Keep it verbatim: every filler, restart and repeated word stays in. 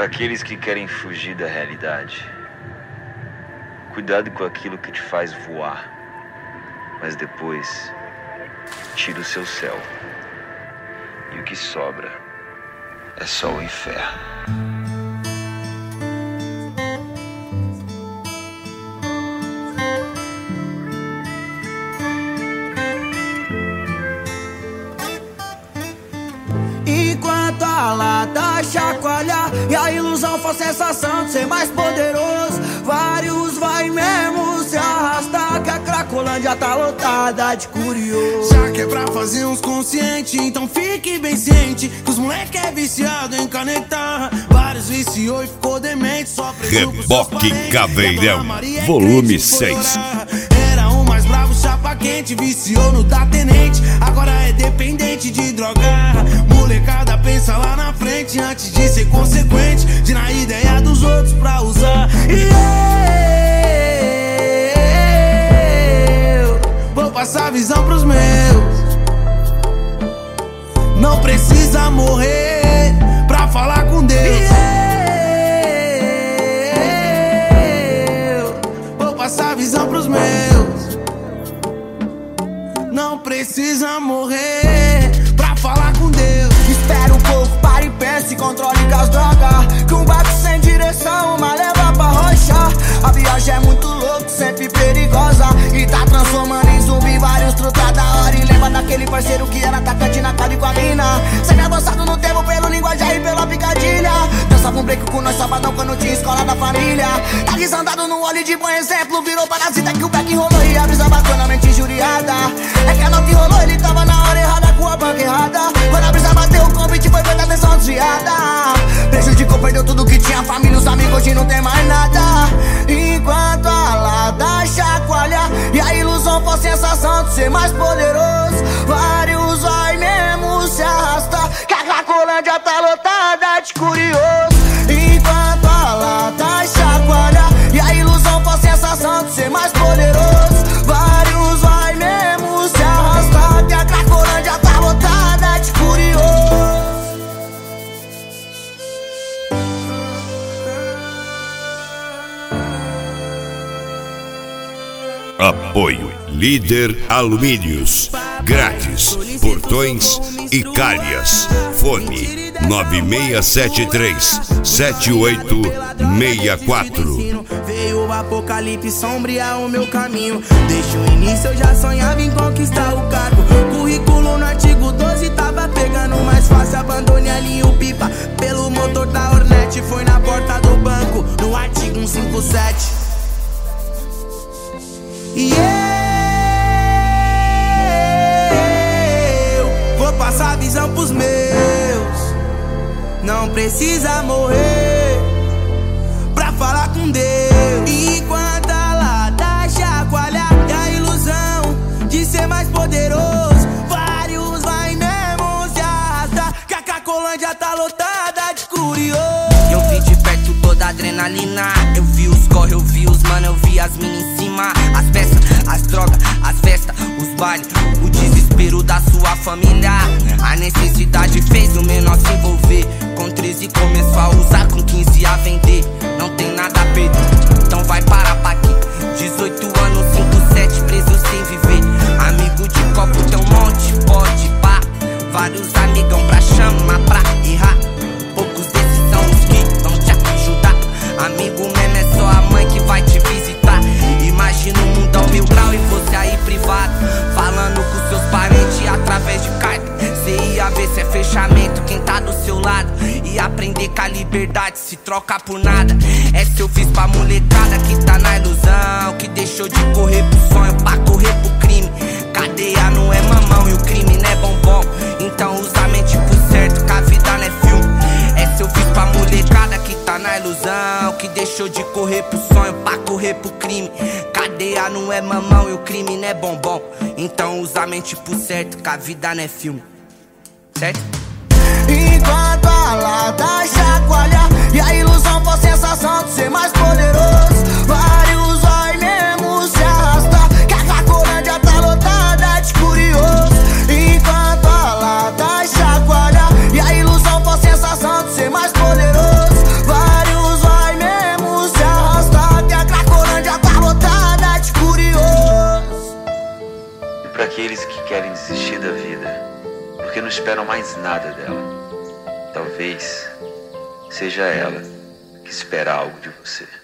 Para aqueles que querem fugir da realidade, cuidado com aquilo que te faz voar, mas depois tira o seu céu, e o que sobra é só o inferno. Enquanto a lata chacoalha e a ilusão for sensação de ser mais poderoso, vários vai mesmo se arrastar, que a Cracolândia tá lotada de curioso. Já que é pra fazer uns conscientes, então fique bem ciente que os moleque é viciado em canetar. Vários viciou e ficou demente, só Reboque Caveirão, volume seis. Era o mais bravo, chapa quente, viciou no da tenente, agora é dependente de drogar. Molecada pensa lá na frente antes de ser consequente, de na ideia dos outros pra usar. E eu vou passar a visão pros meus. Não precisa morrer pra falar com Deus. E eu vou passar a visão pros meus. Não precisa morrer pra falar com Deus. Espera um pouco, para e pensa e controle com as drogas, que um barco sem direção, uma leva pra rocha. A viagem é muito louca, sempre perigosa, e tá transformando em zumbi vários truta da hora. E lembra daquele parceiro que era atacante na cara com a mina, sempre avançado no tempo pelo linguajar e pela picadilha. Dançava um break com nós sabadão quando tinha escola da família. Tá risandado no olho de bom exemplo, virou parasita que o back rolou e a brisa bateu na mente injuriada. É que a noite rolou, ele tava na hora errada com a banca errada. Quando a brisa bateu, o convite foi feita, atenção desviada. Prejudicou, perdeu tudo que tinha, família, os amigos, hoje não tem mais nada. Enquanto a lata chacoalha e a ilusão for sensação de ser mais poderoso, vários vai mesmo se arrastar, que a Cracolândia tá lotada de curioso. Enquanto a lata chacoalha e a ilusão for sensação de ser mais poderoso, vários vai mesmo se arrastar, que a Cracolândia tá lotada de curioso. Apoio Líder Alumínios. Grátis, portões e calhas. Fone nove seis sete três, sete oito seis quatro. Veio o apocalipse sombrear o meu caminho. Desde o início eu já sonhava em conquistar o cargo. Currículo no artigo doze tava pegando mais fácil. Abandone ali o pipa pelo motor da Hornet. Foi na porta do banco, no artigo cento e cinquenta e sete. E eu vou passar a visão pros meus. Não precisa morrer pra falar com Deus. Enquanto a lata chacoalha e a ilusão de ser mais poderoso, vários vai mesmo se arrastar, que a Cracolândia tá lotada de curioso. Eu vi de perto toda a adrenalina, eu vi os corre, eu vi os mano, eu vi as minas em cima, as peças, as drogas, as festas, os bailes, o desespero da sua família. A necessidade fez o menor se envolver, com treze começou a usar, com quinze a vender. Não tem nada a perder, então vai parar pra aqui. Dezoito anos, cinco, sete, preso sem viver. Amigo de copo tem um monte, pode pá. Vários amigão pra chamar, pra errar. Poucos desses são os que vão te ajudar. Amigo mesmo é só a mãe que vai te visitar. Imagina um mundão mil grau e você aí privado, falando com seus parentes através de carta. Cê ia ver se é fechamento quem tá do seu lado, e aprender que a liberdade se troca por nada. Essa eu fiz pra molecada que tá na ilusão, que deixou de correr pro sonho pra correr pro crime. Cadeia não é mamão e o crime não é bombom, então usa a mente pro certo, que a vida não é filme. Essa eu fiz pra molecada que tá na ilusão, que deixou de correr pro sonho pra correr pro crime. Cadeia não é mamão e o crime não é bombom, então usa a mente pro certo, que a vida não é filme. Certo? Enquanto a lata chacoalha e a ilusão for sensação de ser mais poderoso, vários vai mesmo se arrastar, que a Cracolândia tá lotada de curioso. Enquanto a lata chacoalha e a ilusão for sensação de ser mais poderoso, que querem desistir da vida porque não esperam mais nada dela. Talvez seja ela que espera algo de você.